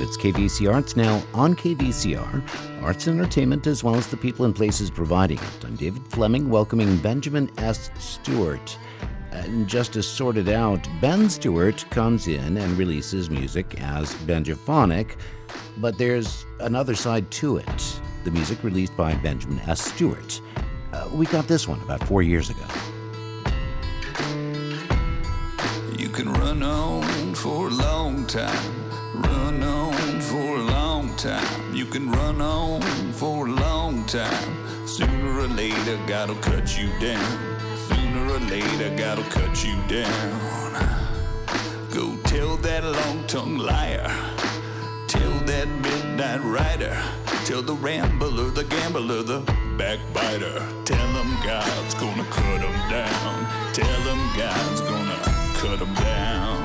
It's KVCR. It's now on KVCR. Arts and entertainment as well as the people and places providing it. I'm David Fleming, welcoming Benjamin S. Stewart. And just to sort it out, Ben Stewart comes in and releases music as Benjaphonic, but there's another side to it. The music released by Benjamin S. Stewart. We got this one about 4 years ago. You can run on for a long time. Run on for a long time. You can run on for a long time. Sooner or later, God'll cut you down. Sooner or later, God'll cut you down. Go tell that long-tongued liar. Tell that midnight rider. Tell the rambler, the gambler, the backbiter. Tell him God's gonna cut him down. Tell him God's gonna cut him down.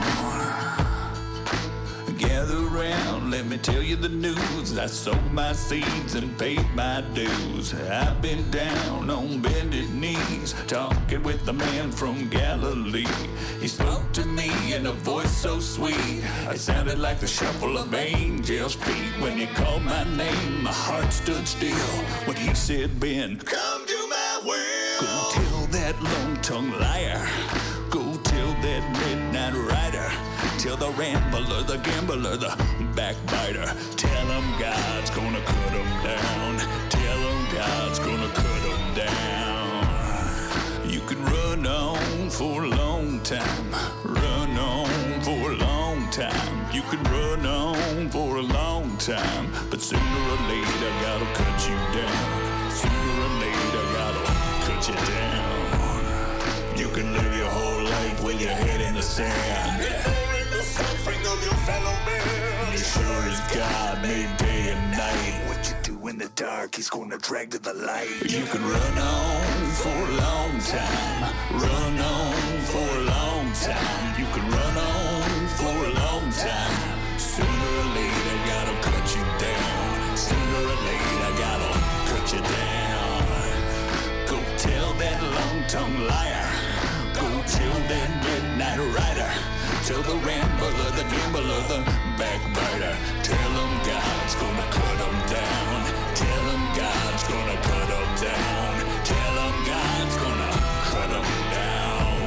Gather round, let me tell you the news. I sowed my seeds and paid my dues. I've been down on bended knees, talking with the man from Galilee. He spoke to me in a voice so sweet. It sounded like the shuffle of angels' feet. When he called my name, my heart stood still. When he said, Ben, come to my will. Go tell that long-tongued liar. Go tell that midnight rider. Tell the rambler, the gambler, the backbiter. Tell him God's gonna cut him down. Tell him God's gonna cut him down. You can run on for a long time. Run on for a long time. You can run on for a long time. But sooner or later, God'll cut you down. Sooner or later, God'll cut you down. You can live your whole life with your head in the sand. Suffering of your fellow man. As sure as God made day and night. What you do in the dark, he's gonna drag to the light. You can run on for a long time. Run on for a long time. You can run on for a long time. Sooner or later, God'll cut you down. Sooner or later, God'll cut you down. Go tell that long-tongued liar. Go tell that midnight rider. Tell the rambler, the gambler, the backbiter. Tell him God's gonna cut him down. Tell him God's gonna cut him down. Tell him God's gonna cut him down.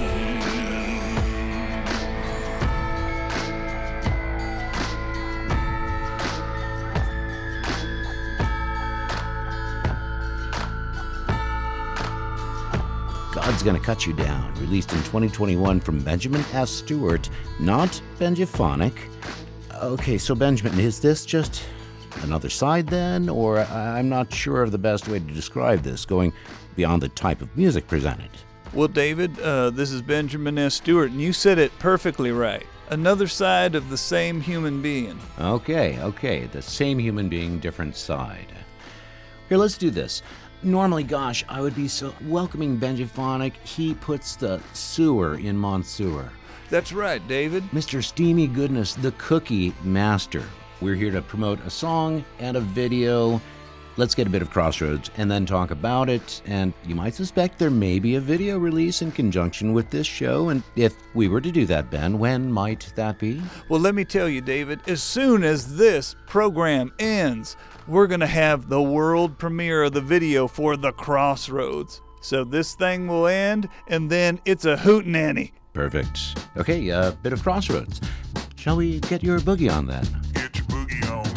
God's Gonna Cut You Down, released in 2021 from Benjamin S. Stewart, not Benjaphonic. Okay, so Benjamin, is this just another side then? Or I'm not sure of the best way to describe this, going beyond the type of music presented. Well, David, this is Benjamin S. Stewart, and you said it perfectly right. Another side of the same human being. Okay, the same human being, different side. Here, let's do this. Normally, gosh, I would be so welcoming Benjaphonic. He puts the sewer in Monsewer. That's right, David. Mr. Steamy Goodness, the Cookie Master. We're here to promote a song and a video. Let's get a bit of Crossroads and then talk about it. And you might suspect there may be a video release in conjunction with this show. And if we were to do that, Ben, when might that be? Well, let me tell you, David, as soon as this program ends, we're going to have the world premiere of the video for The Crossroads. So this thing will end, and then it's a hootenanny. Perfect. Okay, a bit of Crossroads. Shall we get your boogie on then? Get your boogie on.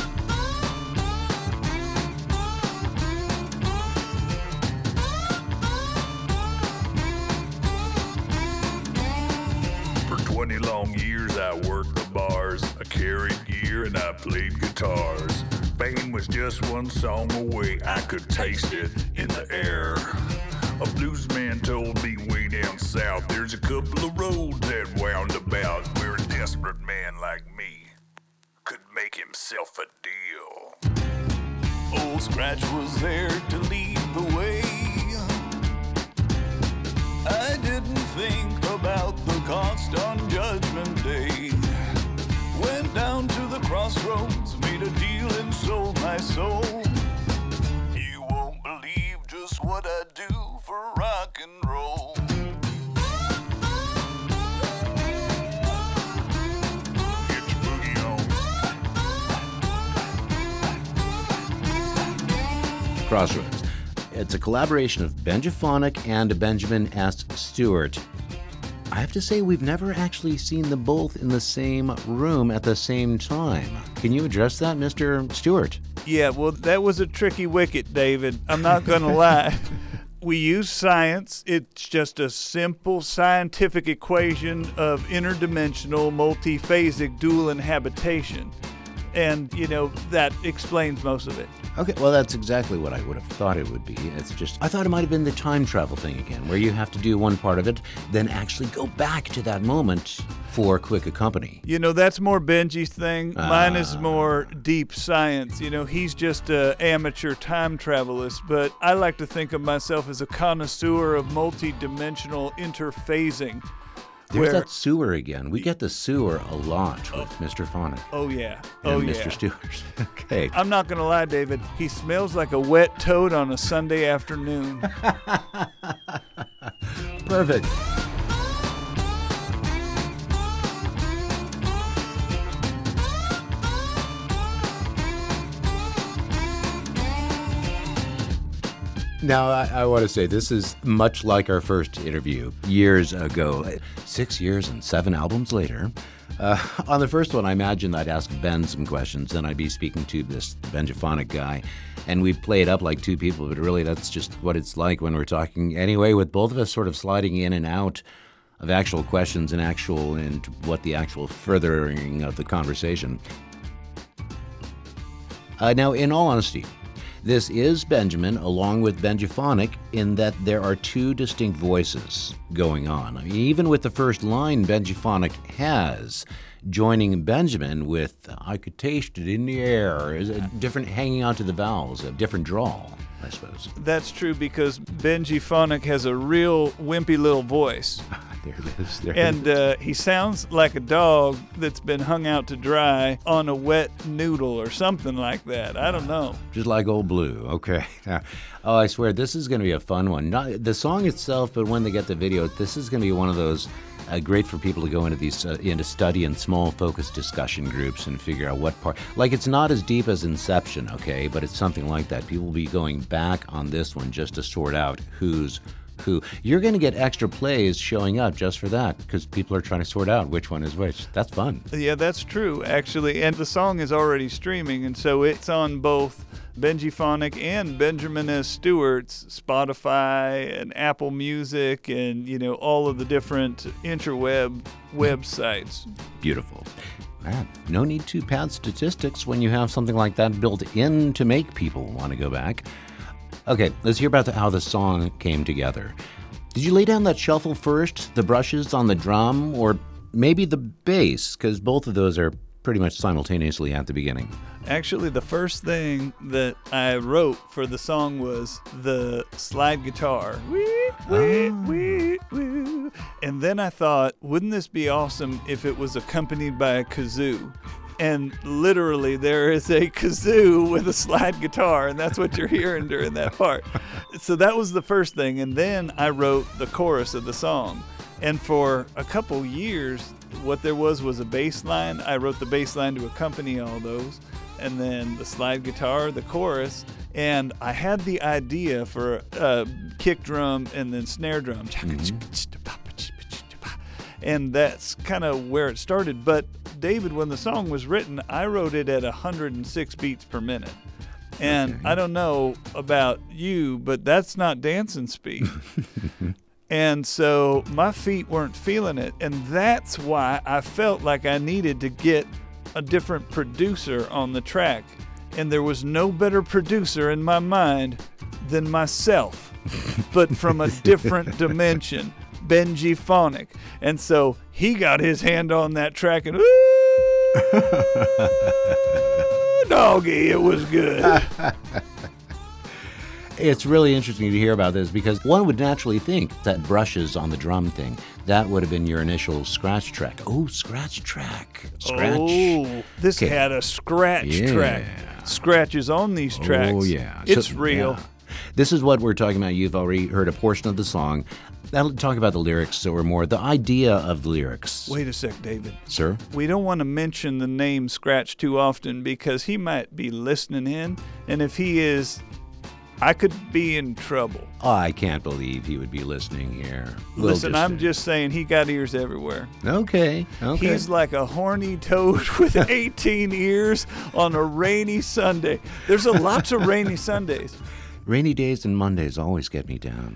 For 20 long years I worked the bars. I carried gear and I played guitars. Fame was just one song away. I could taste it in the air. A blues man told me way down south there's a couple of roads that wound about where a desperate man like me could make himself a deal. Old Scratch was there to lead the way. I didn't think about the cost on Judgment Day. Went down to the crossroads, made a deal and sold my soul. You won't believe just what I do for rock and roll. Get your boogie on. Crossroads. It's a collaboration of Benjaphonic and Benjamin S. Stewart. I have to say, we've never actually seen them both in the same room at the same time. Can you address that, Mr. Stewart? Yeah, well, that was a tricky wicket, David. I'm not going to lie. We use science. It's just a simple scientific equation of interdimensional, multiphasic dual inhabitation. And, that explains most of it. Okay, well, that's exactly what I would have thought it would be. It's just, I thought it might have been the time travel thing again, where you have to do one part of it, then actually go back to that moment for quick accompany. That's more Benji's thing. Mine is more deep science. He's just an amateur time travelist, but I like to think of myself as a connoisseur of multi-dimensional interphasing. There's that sewer again. We get the sewer a lot with Mr. Phonic. Oh, yeah. And Mr. Stewart. Okay. I'm not going to lie, David. He smells like a wet toad on a Sunday afternoon. Perfect. Now, I want to say this is much like our first interview years ago, 6 years and 7 albums later. On the first one, I imagined I'd ask Ben some questions, then I'd be speaking to this Benjaphonic guy, and we'd play it up like two people, but really that's just what it's like when we're talking anyway, with both of us sort of sliding in and out of actual questions and what the actual furthering of the conversation. Now, in all honesty, this is Benjamin along with Benjaphonic in that there are two distinct voices going on. I mean, even with the first line Benjaphonic has, joining Benjamin with, I could taste it in the air, is a different hanging onto the vowels, a different drawl, I suppose. That's true because Benjaphonic has a real wimpy little voice. There it is. And he sounds like a dog that's been hung out to dry on a wet noodle or something like that. I don't know. Just like Old Blue. Okay. Oh, I swear, this is going to be a fun one. Not the song itself, but when they get the video, this is going to be one of those great for people to go into these into study in small focused discussion groups and figure out what part. Like, it's not as deep as Inception, okay, but it's something like that. People will be going back on this one just to sort out who's who. You're going to get extra plays showing up just for that because people are trying to sort out which one is which. That's fun. Yeah, that's true, actually. And the song is already streaming, and so it's on both Benjaphonic and Benjamin S. Stewart's Spotify and Apple Music and, all of the different interweb websites. Beautiful. Man, no need to pad statistics when you have something like that built in to make people want to go back. Okay, let's hear about how the song came together. Did you lay down that shuffle first, the brushes on the drum, or maybe the bass? Because both of those are pretty much simultaneously at the beginning. Actually, the first thing that I wrote for the song was the slide guitar. And then I thought, wouldn't this be awesome if it was accompanied by a kazoo? And literally, there is a kazoo with a slide guitar, and that's what you're hearing during that part. So that was the first thing. And then I wrote the chorus of the song. And for a couple years, what there was a bass line. I wrote the bass line to accompany all those. And then the slide guitar, the chorus. And I had the idea for a kick drum and then snare drum. And that's kind of where it started. But David, when the song was written, I wrote it at 106 beats per minute. And okay. I don't know about you, but that's not dancing speed. And so my feet weren't feeling it. And that's why I felt like I needed to get a different producer on the track. And there was no better producer in my mind than myself, but from a different dimension. Benjaphonic. And so he got his hand on that track and doggy, it was good. It's really interesting to hear about this because one would naturally think that brushes on the drum thing, that would have been your initial scratch track. Oh, scratch track. Scratch. Oh, this had a scratch track. Scratches on these tracks. Oh, yeah. It's real. Yeah. This is what we're talking about. You've already heard a portion of the song. That'll talk about the lyrics or more, the idea of the lyrics. Wait a sec, David. Sir? We don't want to mention the name Scratch too often because he might be listening in, and if he is, I could be in trouble. I can't believe he would be listening here. Listen, I'm just saying he got ears everywhere. Okay. He's like a horny toad with 18 ears on a rainy Sunday. There's lots of rainy Sundays. Rainy days and Mondays always get me down.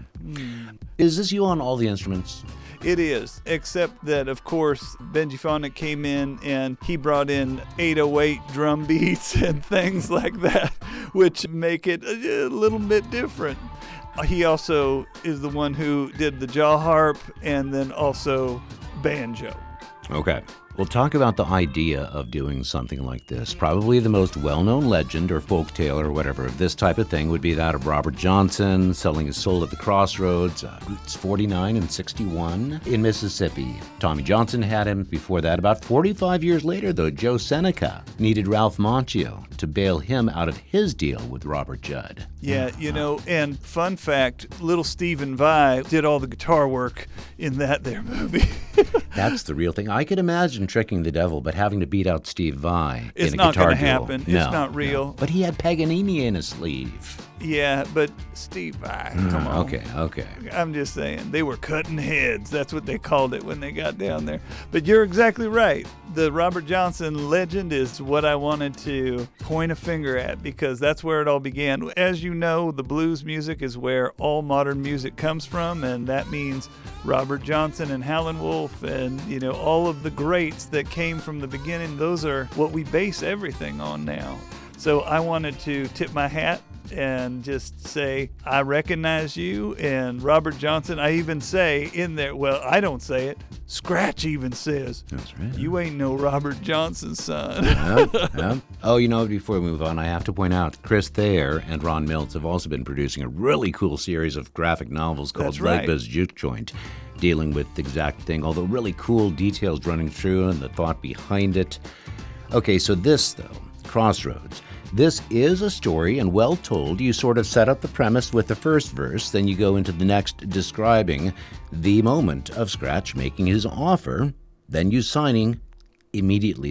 Is this you on all the instruments? It is, except that, of course, Benji Phonic came in and he brought in 808 drum beats and things like that, which make it a little bit different. He also is the one who did the jaw harp and then also banjo. Okay. We'll talk about the idea of doing something like this. Probably the most well-known legend or folktale or whatever of this type of thing would be that of Robert Johnson selling his soul at the crossroads, routes 49 and 61 in Mississippi. Tommy Johnson had him before that. About 45 years later, though, Joe Seneca needed Ralph Macchio to bail him out of his deal with Robert Judd. Yeah, and fun fact, little Stephen Vai did all the guitar work in that there movie. That's the real thing. I could imagine tricking the devil, but having to beat out Steve Vai it's in a guitar duel. It's not going to happen. It's not real. No. But he had Paganini in his sleeve. Yeah, but Steve Vai, come on. Okay. I'm just saying, they were cutting heads. That's what they called it when they got down there. But you're exactly right. The Robert Johnson legend is what I wanted to point a finger at because that's where it all began. As you know, the blues music is where all modern music comes from, and that means Robert Johnson and Howlin' Wolf and, all of the greats that came from the beginning. Those are what we base everything on now. So I wanted to tip my hat and just say, I recognize you. And Robert Johnson, I even say in there, well, I don't say it. Scratch even says, that's right. You ain't no Robert Johnson, son. Yep. Oh, before we move on, I have to point out, Chris Thayer and Ron Mills have also been producing a really cool series of graphic novels called Legba's Juke Joint, dealing with the exact thing, although really cool details running through and the thought behind it. Okay, so this, though, Crossroads. This is a story, and well told. You sort of set up the premise with the first verse, then you go into the next describing the moment of Scratch making his offer, then you signing immediately.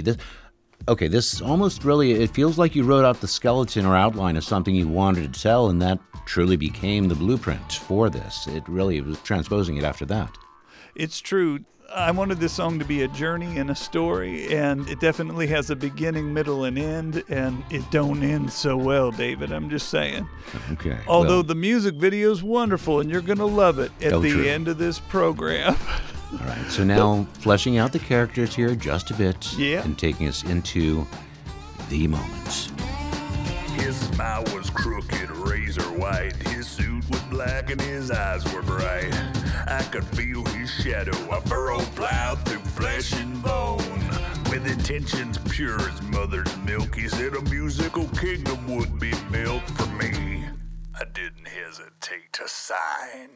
This almost really, it feels like you wrote out the skeleton or outline of something you wanted to tell, and that truly became the blueprint for this. It really was transposing it after that. It's true. I wanted this song to be a journey and a story, and it definitely has a beginning, middle, and end, and it don't end so well, David. I'm just saying. Okay. Although the music video is wonderful, and you're going to love it at the end of this program. All right, so now fleshing out the characters here just a bit and taking us into the moment. His smile was crooked, razor white. His suit was black and his eyes were bright. I could feel his shadow, a furrow plowed through flesh and bone. With intentions pure as mother's milk, he said a musical kingdom would be built for me. I didn't hesitate to sign.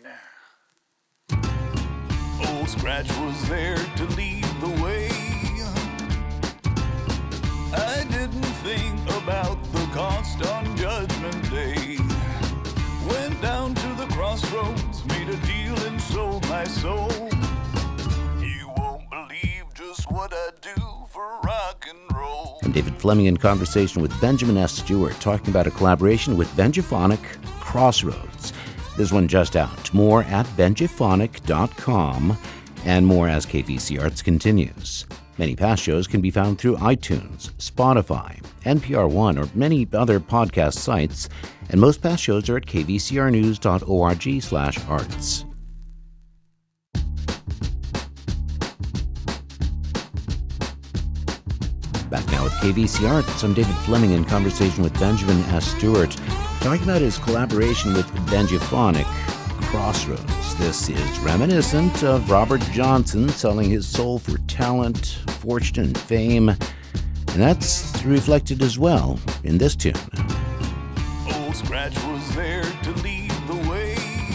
Old Scratch was there to lead the way. I didn't think about the cost on Judgment Day. Went down to the crossroads, made a deal and sold my soul. You won't believe just what I do for rock and roll. I'm David Fleming in conversation with Benjamin S. Stewart, talking about a collaboration with Benjiphonic, Crossroads. This one just out. More at benjiphonic.com and more as KVC Arts continues. Many past shows can be found through iTunes, Spotify, NPR One, or many other podcast sites, and most past shows are at kvcrnews.org/arts. Back now with KVC Arts, I'm David Fleming in conversation with Benjamin S. Stewart, talking about his collaboration with Benjiphonic, Crossroads. This is reminiscent of Robert Johnson selling his soul for talent, fortune, and fame, and that's reflected as well in this tune. Old Scratch was there to lead the way.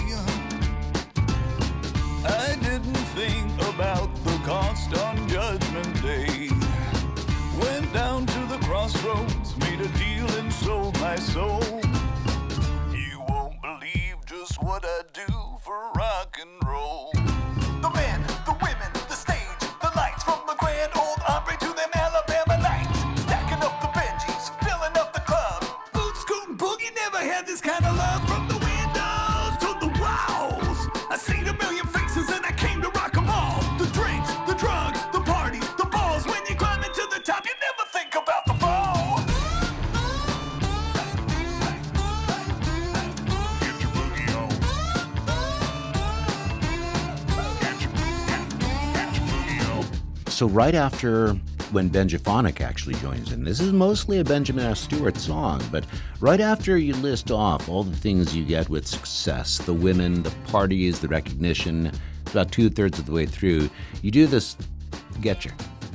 I didn't think about the cost on Judgment Day. Went down to the crossroads, made a deal and sold my soul. You won't believe just what I do for rock and roll. The men, the women, the stage, the lights, from the Grand Ole Opry to them Alabama Nights. Stacking up the Benjis, filling up the club. Boot scooting boogie, never had this kind of love. So right after when Benjiphonic actually joins in, this is mostly a Benjamin S. Stewart song, but right after you list off all the things you get with success, the women, the parties, the recognition, about 2/3 of the way through, you do this get your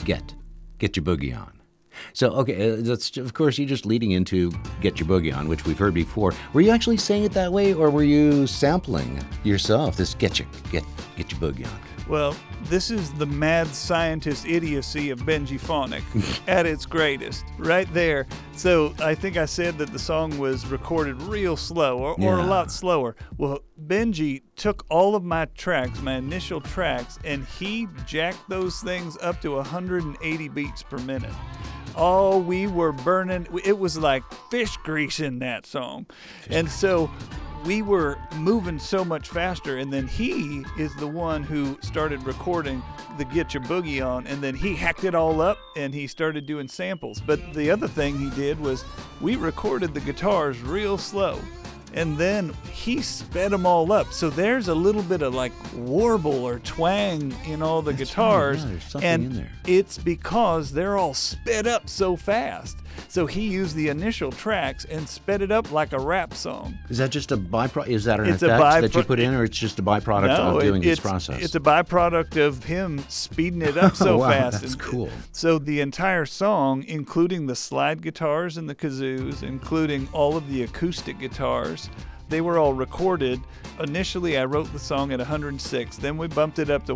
boogie on. So, okay, that's, of course, you're just leading into Get Your Boogie On, which we've heard before. Were you actually saying it that way, or were you sampling yourself, this get your boogie on? Well, this is the mad scientist idiocy of Benjiphonic at its greatest, right there. So I think I said that the song was recorded real slow, or a lot slower. Well, Benji took all of my tracks, my initial tracks, and he jacked those things up to 180 beats per minute. Oh, we were burning. It was like fish grease in that song. And so we were moving so much faster. And then he is the one who started recording the Get Your Boogie On. And then he hacked it all up and he started doing samples. But the other thing he did was we recorded the guitars real slow. And then he sped them all up. So there's a little bit of like warble or twang in all the guitars. Right. Yeah, there's something and in there. it's because they're all sped up so fast. So he used the initial tracks and sped it up like a rap song. Is that just a byproduct? Is that an It's effect that you put in, or it's just a byproduct of doing this process? It's a byproduct of him speeding it up so wow, fast. That's cool. So the entire song, including the slide guitars and the kazoos, including all of the acoustic guitars, they were all recorded. Initially, I wrote the song at 106. Then we bumped it up to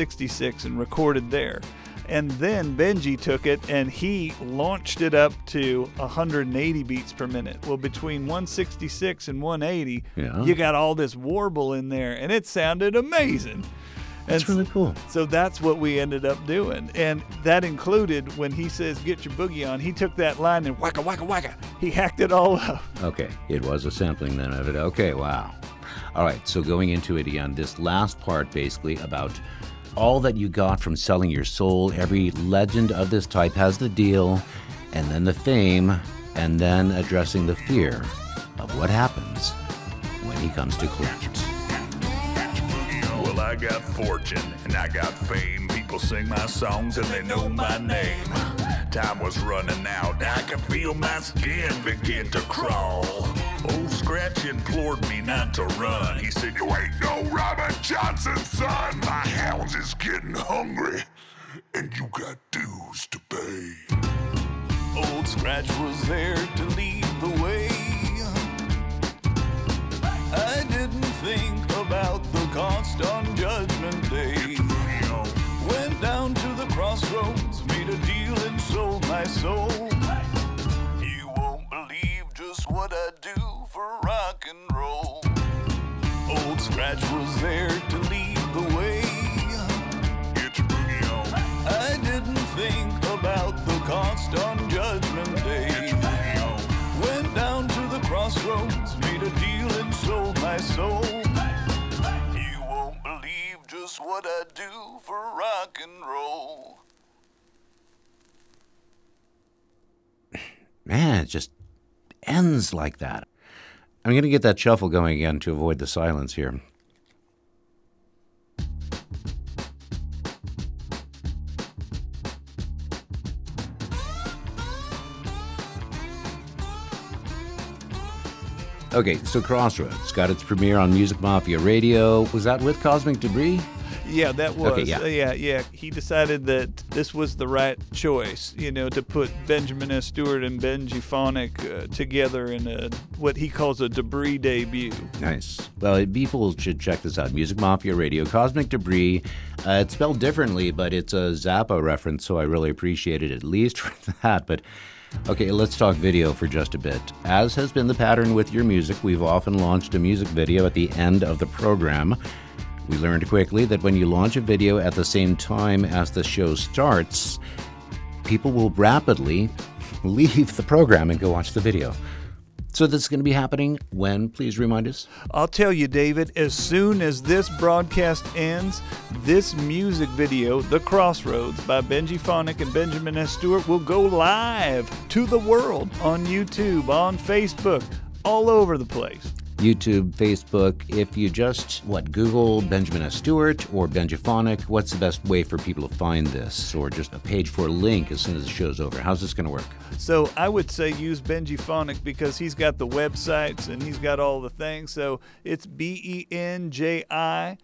166 and recorded there. And then Benji took it and he launched it up to 180 beats per minute. Well, between 166 and 180, you got all this warble in there, and it sounded amazing. That's really cool. So that's what we ended up doing. And that included, when he says, get your boogie on, he took that line and whacka, whacka, whacka. He hacked it all up. Okay, it was a sampling then of it. Okay, wow. All right, so going into it again, this last part basically about all that you got from selling your soul. Every legend of this type has the deal, and then the fame, and then addressing the fear of what happens when he comes to collect. Well, I got fortune and I got fame. People sing my songs and they know my name. Time was running out. I could feel my skin begin to crawl. Old Scratch implored me not to run. He said, you ain't no Robert Johnson, son. My hounds is getting hungry and you got dues to pay. Old Scratch was there to lead the way. I didn't think about the cost on Judgment Day. Went down to the crossroads, made a deal and sold my soul. You won't believe just what I do for rock and roll. Old Scratch was there to lead the way. Get your boogie on. I didn't think about the cost on Judgment Day. Went down to the crossroads, made a deal and sold my soul. You won't believe just what I do for rock and roll. Man, it just ends like that. I'm going to get that shuffle going again to avoid the silence here. Okay, so Crossroads got its premiere on Music Mafia Radio. Was that with Cosmic Debris? Yeah, that was. Okay, yeah. Yeah. He decided that this was the right choice, to put Benjamin S. Stewart and Benjiphonic together in what he calls a Debris debut. Nice. Well, people should check this out. Music Mafia Radio, Cosmic Debris. It's spelled differently, but it's a Zappa reference, so I really appreciate it, at least for that. But okay, let's talk video for just a bit. As has been the pattern with your music, we've often launched a music video at the end of the program. We learned quickly that when you launch a video at the same time as the show starts, people will rapidly leave the program and go watch the video. So this is going to be happening when? Please remind us. I'll tell you, David, as soon as this broadcast ends, this music video, The Crossroads by Benjiphonic and Benjamin S. Stewart, will go live to the world on YouTube, on Facebook, all over the place. YouTube, Facebook. If you just, Google Benjamin S. Stewart or Benjaphonic, what's the best way for people to find this? Or just a page for a link as soon as the show's over? How's this going to work? So I would say use Benjaphonic because he's got the websites and he's got all the things. So it's BenjiPhonik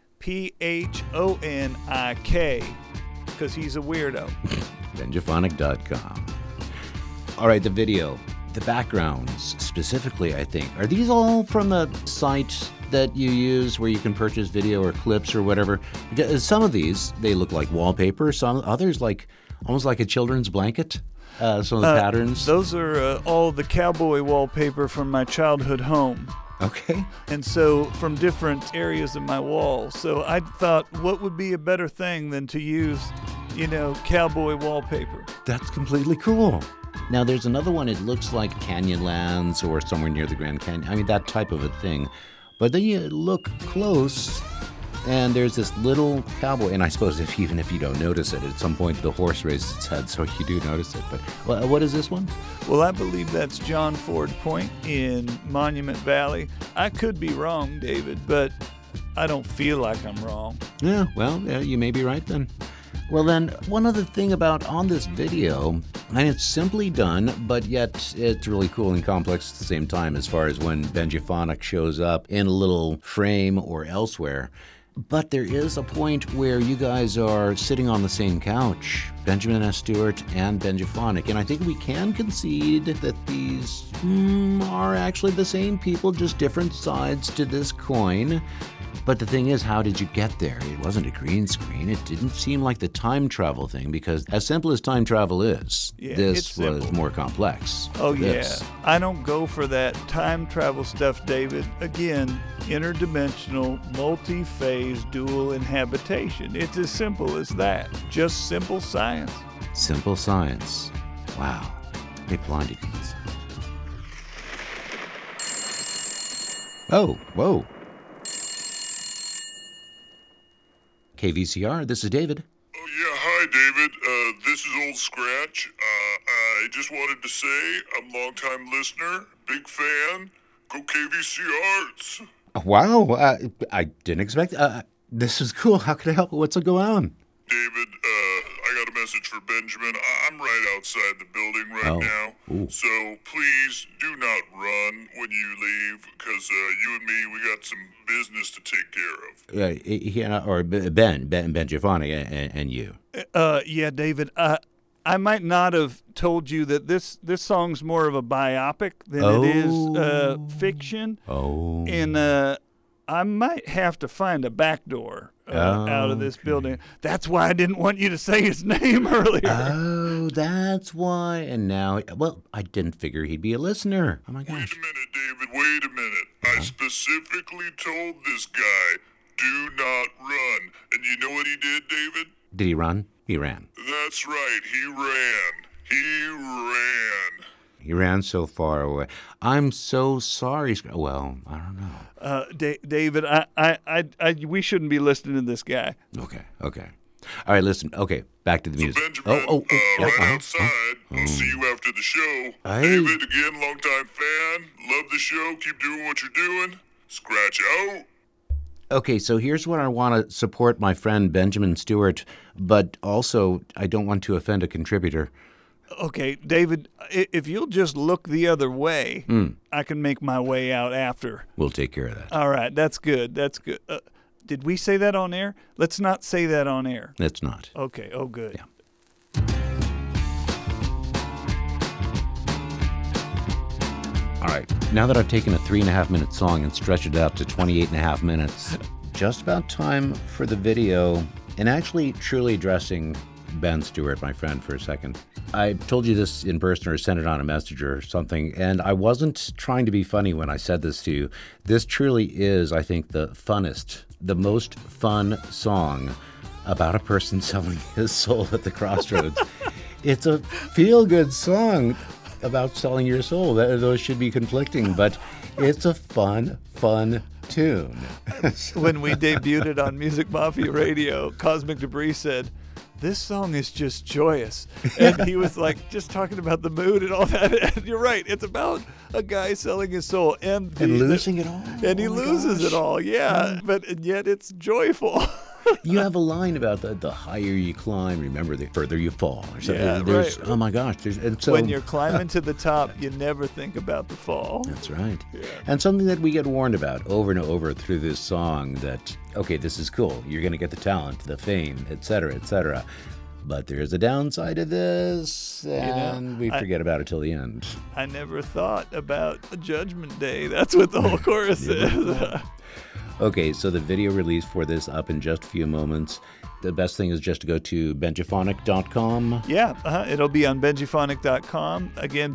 because he's a weirdo. Benjaphonic.com. All right, the video. The backgrounds, specifically, I think. Are these all from the site that you use where you can purchase video or clips or whatever? Some of these, they look like wallpaper. Some others, almost like a children's blanket. Some of the patterns. Those are all the cowboy wallpaper from my childhood home. Okay. And so from different areas of my wall. So I thought, what would be a better thing than to use, cowboy wallpaper? That's completely cool. Now, there's another one. It looks like Canyonlands or somewhere near the Grand Canyon. I mean, that type of a thing. But then you look close, and there's this little cowboy. And I suppose even if you don't notice it, at some point the horse raises its head, so you do notice it. But what is this one? Well, I believe that's John Ford Point in Monument Valley. I could be wrong, David, but I don't feel like I'm wrong. Yeah, well, you may be right then. Well, then, one other thing about on this video, and it's simply done, but yet it's really cool and complex at the same time as far as when Benjaphonic shows up in a little frame or elsewhere. But there is a point where you guys are sitting on the same couch, Benjamin S. Stewart and Benjaphonic, and I think we can concede that these are actually the same people, just different sides to this coin. But the thing is, how did you get there? It wasn't a green screen. It didn't seem like the time travel thing, because as simple as time travel is, this was more complex. Oh, yeah. I don't go for that time travel stuff, David. Again, interdimensional, multi-phase, dual inhabitation. It's as simple as that. Just simple science. Simple science. Wow. They blinded you. Oh, whoa. KVCR, this is David. Oh, yeah, hi, David. This is Old Scratch. I just wanted to say I'm a long-time listener, big fan. Go KVC Arts. Wow, I didn't expect this is cool. How can I help? What's going on? David, I got a message for Benjamin. I'm right outside the building right now. Ooh. So please do not run when you leave, because you and me, we got some business to take care of. Or Benjaphonic and you. Yeah, David, I might not have told you that this song's more of a biopic than it is fiction. Oh. And I might have to find a back door out of this building. That's why I didn't want you to say his name earlier. Oh, that's why. And now, I didn't figure he'd be a listener. Oh, my gosh. Wait a minute, David, wait a minute. I specifically told this guy, do not run. And you know what he did, David? Did he run? He ran. That's right, he ran. He ran. He ran so far away. I'm so sorry. Well, I don't know. David, we shouldn't be listening to this guy. Okay. All right, listen. Okay, back to the music. Benjamin, right outside. I'll see you after the show. David, again, longtime fan. Love the show. Keep doing what you're doing. Scratch out. Okay, so here's what I want to support my friend Benjamin Stewart, but also I don't want to offend a contributor. Okay, David, if you'll just look the other way, I can make my way out after. We'll take care of that. All right, that's good. Did we say that on air? Let's not say that on air. Let's not. Okay, oh, good. Yeah. All right, now that I've taken a 3.5-minute song and stretched it out to 28.5 minutes, just about time for the video, and actually truly addressing Ben Stewart, my friend, for a second. I told you this in person or sent it on a messenger or something, and I wasn't trying to be funny when I said this to you. This truly is, I think, the funnest, the most fun song about a person selling his soul at the crossroads. It's a feel-good song about selling your soul. Those should be conflicting, but it's a fun tune. When we debuted it on Music Mafia Radio, Cosmic Debris said, this song is just joyous. And he was like, just talking about the mood and all that. And you're right. It's about a guy selling his soul and losing it all. And he loses it all. Yeah. And yet it's joyful. You have a line about the higher you climb, remember, the further you fall. So Yeah, there's, right. Oh my gosh. And so, When you're climbing to the top, you never think about the fall. That's right. Yeah. And something that we get warned about over and over through this song that, okay, this is cool. You're going to get the talent, the fame, et cetera, but there's a downside to this, and we forget about it till the end. I never thought about a Judgment Day. That's what the whole chorus is. Okay, so the video release for this up in just a few moments. The best thing is just to go to benjiphonic.com. Yeah, it'll be on benjiphonic.com. Again,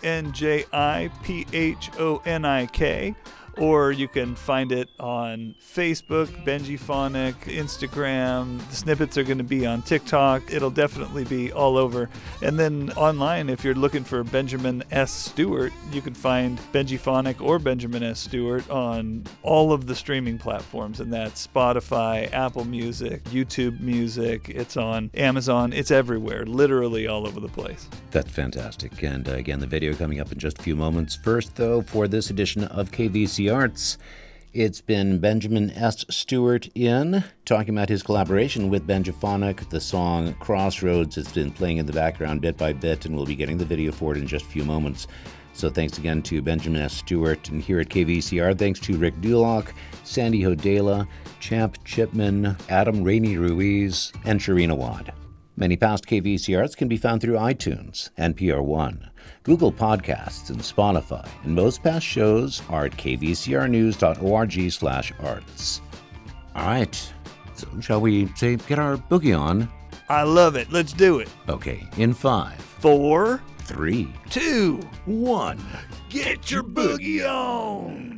BenjiPhonik. Or you can find it on Facebook, Benjiphonic, Instagram. The snippets are going to be on TikTok. It'll definitely be all over. And then online, if you're looking for Benjamin S. Stewart, you can find Benjiphonic or Benjamin S. Stewart on all of the streaming platforms. And that's Spotify, Apple Music, YouTube Music. It's on Amazon. It's everywhere, literally all over the place. That's fantastic. And again, the video coming up in just a few moments. First, though, for this edition of KVC Arts, it's been Benjamin S. Stewart talking about his collaboration with Benjiphonic. The song Crossroads has been playing in the background bit by bit, and we'll be getting the video for it in just a few moments. So thanks again to Benjamin S. Stewart. And here at KVCR, thanks to Rick Dulock, Sandy Hodela, Champ Chipman, Adam Rainey Ruiz, and Sharina Wad. Many past KVC Arts can be found through iTunes, NPR One, Google Podcasts, and Spotify. And most past shows are at kvcrnews.org/arts. All right, so shall we say get our boogie on? I love it. Let's do it. Okay, in 5, 4, 3, 2, 1. get your boogie on.